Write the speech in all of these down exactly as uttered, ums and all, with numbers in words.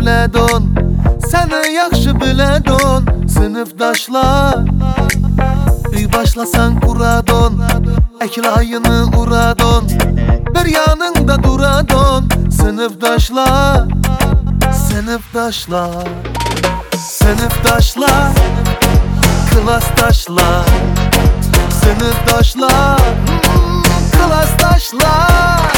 güledon, seni yaxşı biledon. Sınıfdaşlar Uy başlasan kuradon, eklayını uradon, bir yanında duradon. Sınıfdaşlar, sınıfdaşlar, sınıfdaşlar, klasdaşlar, sınıfdaşlar, hmm, klasdaşlar.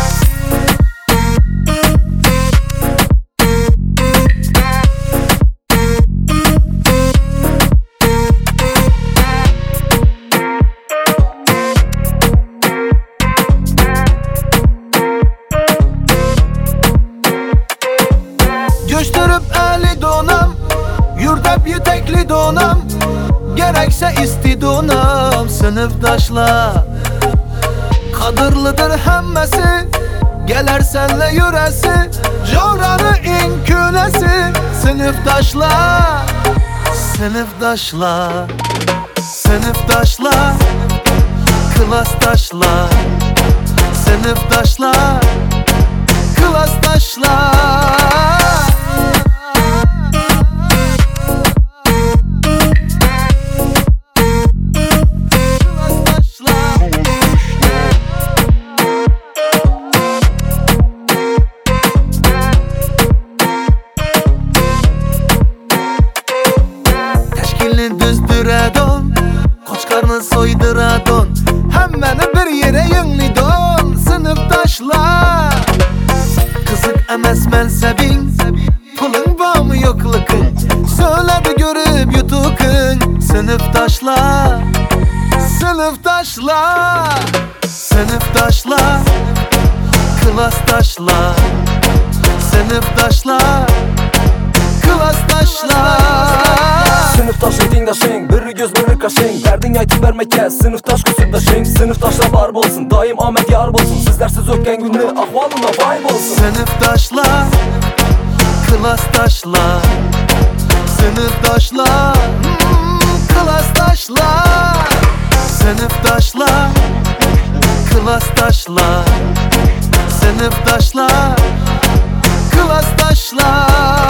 Göçtürüp eli donam, yurdap yütekli donam, gerekse isti donam. Sınıfdaşlar kadırlıdır hemmesi, geler senle yüresi, Joranı inkülesi. Sınıfdaşlar, sınıfdaşlar, sınıfdaşlar, klasdaşlar, sınıfdaşlar, klasdaşlar. Teşkilini düzdüredon, koçkarını soyduradon, hemmeni bir yere yığnidon. Sınıfdaşlar kızık emes mensebin, pulun var mı yoklukun, söyledi görüp yutukun. Sınıfdaşlar, sınıfdaşlar, sınıfdaşlar, klasdaşlar, sınıfdaşlar, klasdaşlar. Sınıftaşın dindaşın, biri göz biri kaşın, derdin aytib vermekə sınıftaş kusurdaşın. Sınıftaşlar var bolsun, daim Ahmet yar bolsun, sizlersiz ötken günü ahvalına vay bolsun. Sınıfdaşlar, klasdaşlar, sınıfdaşlar, hmm, klasdaşlar, sınıfdaşlar, klasdaşlar, sınıfdaşlar, klasdaşlar.